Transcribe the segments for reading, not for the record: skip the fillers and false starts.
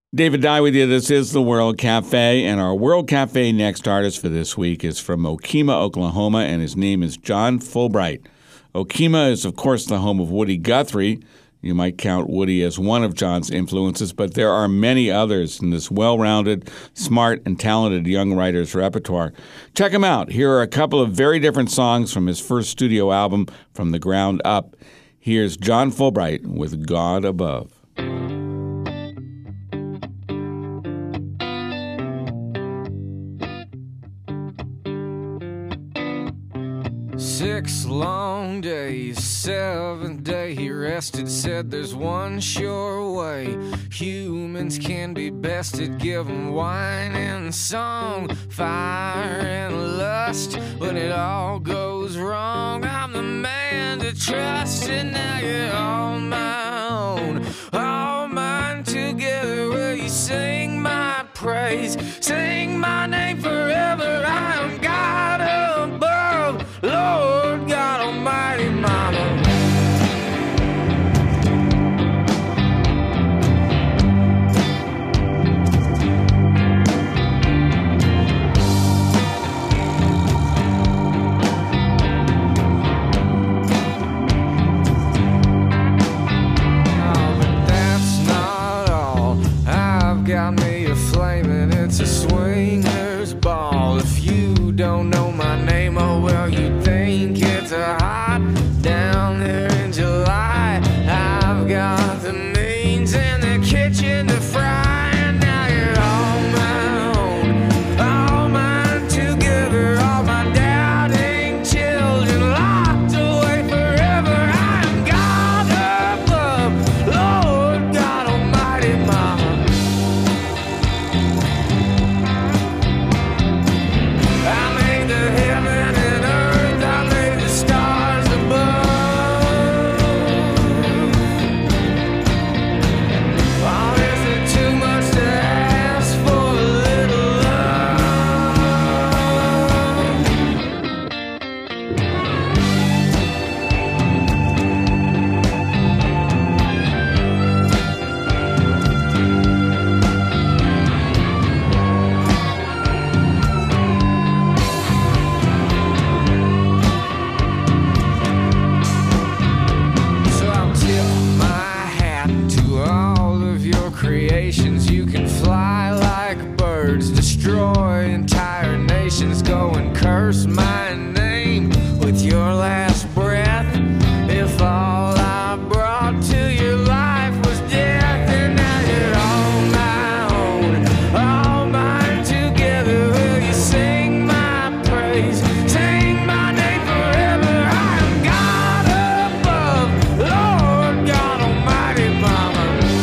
David Dye with you. This is the World Cafe, and our World Cafe next artist for this week is from Okemah, Oklahoma, and his name is John Fullbright. Okemah is, of course, the home of Woody Guthrie. You might count Woody as one of John's influences, but there are many others in this well-rounded, smart, and talented young writer's repertoire. Check him out. Here are a couple of very different songs from his first studio album, From the Ground Up. Here's John Fullbright with God Above. 6 long days, 7th day he rested, said there's one sure way humans can be bested. Give 'em wine and song, fire and lust. When it all goes wrong, I'm the man to trust. And now you're all my own, all mine together. Will you sing my praise, sing my name forever? I am God above, Lord God Almighty, Mama. Got me a flame and it's a swinger's ball. If you don't know my name, oh well, you think it's a hot down there in July. I've got the means in the kitchen to fry, and now you're all my own, all mine together, all my doubting children locked away forever. I am God above, Lord God Almighty, Mama. You can fly like birds, destroy entire nations, go and curse my name with your last breath. If all I brought to your life was death, and now you're all my own, all mine together. Will you sing my praise, sing my name forever? I am God above, Lord God Almighty, Mama.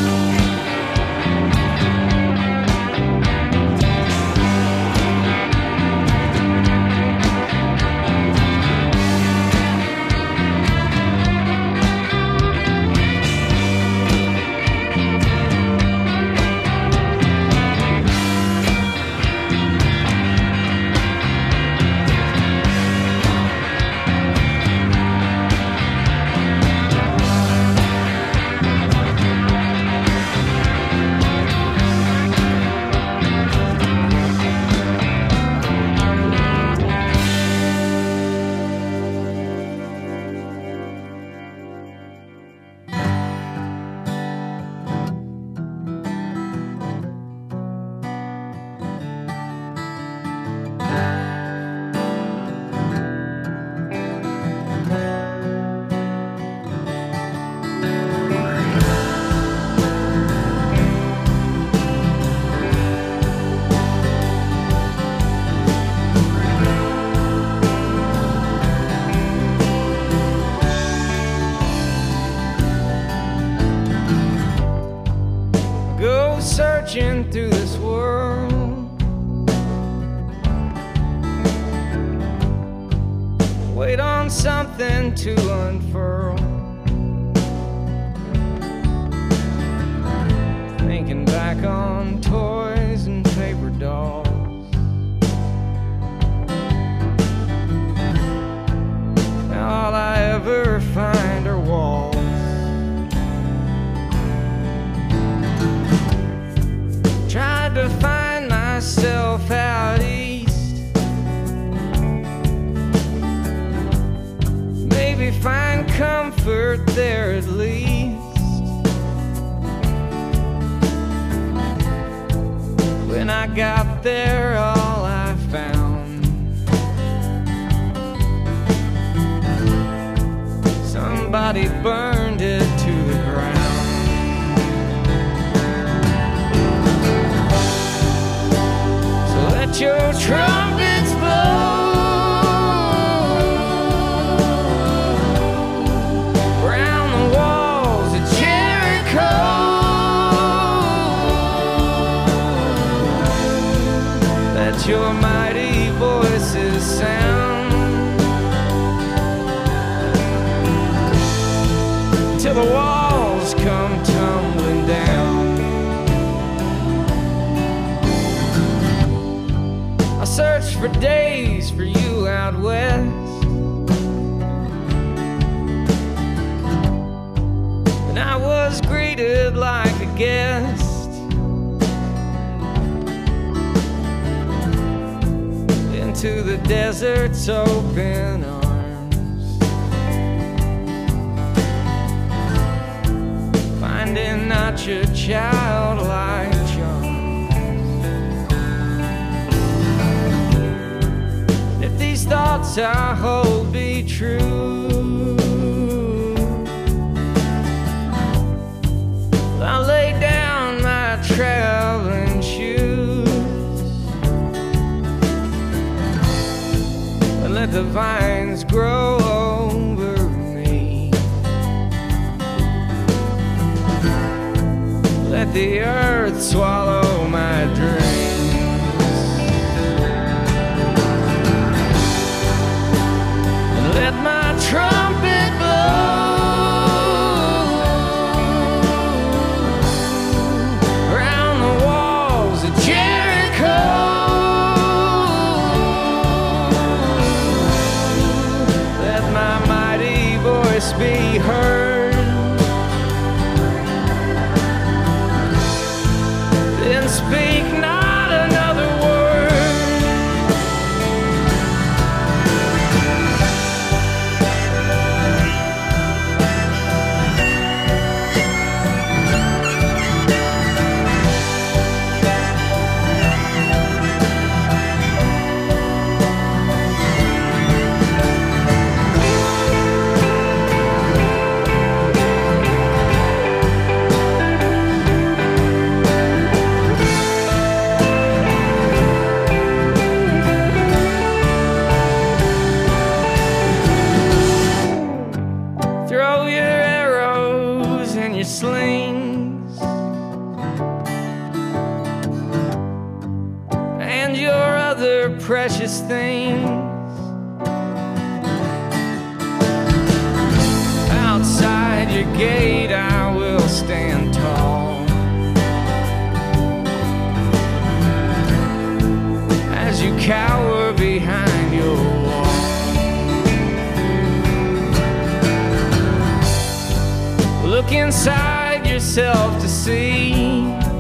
Searching through this world, wait on something to unfurl. Thinking back on toys and paper dolls, now all I ever find are walls. find comfort there at least. When I got there, all I found, somebody burned it to the ground. So let your trumpets blow round the walls of Jericho. Let your mighty voices sound till the walls come tumbling down. I searched for days for you out west, and I was greeted like a guest. To the desert's open arms, finding not your childlike charms. If these thoughts I hold be true, I'll lay down my traveling shoes, let the vines grow over me. Let the earth swallow my dreams. And let my trumpet blow around the walls of Jericho. Be heard, then speak not another slings and your other precious things. Outside your gate I will stand tall as you cower behind your wall. Look inside yourself to see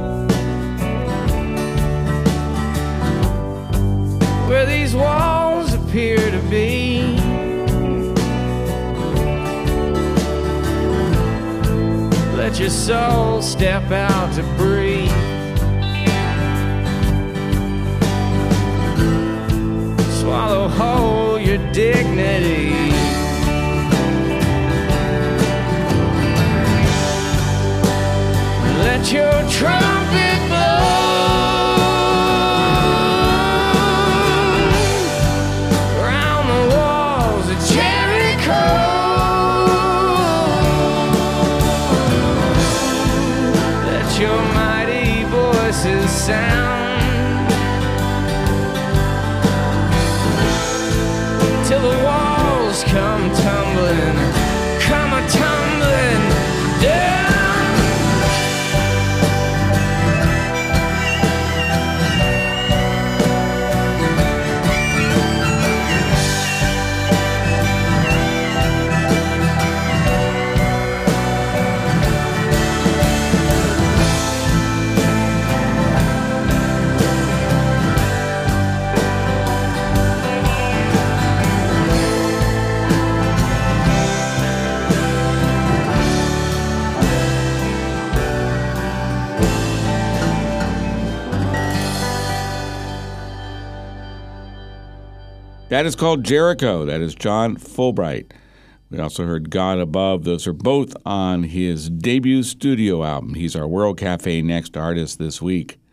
where these walls appear to be. Let your soul step out to breathe. Swallow whole your dignity. Let your trumpet blow around the walls of Jericho. Let your mighty voices sound till the walls come tumbling, come a tumbling down. That is called Jericho. That is John Fulbright. We also heard God Above. Those are both on his debut studio album. He's our World Cafe Next artist this week.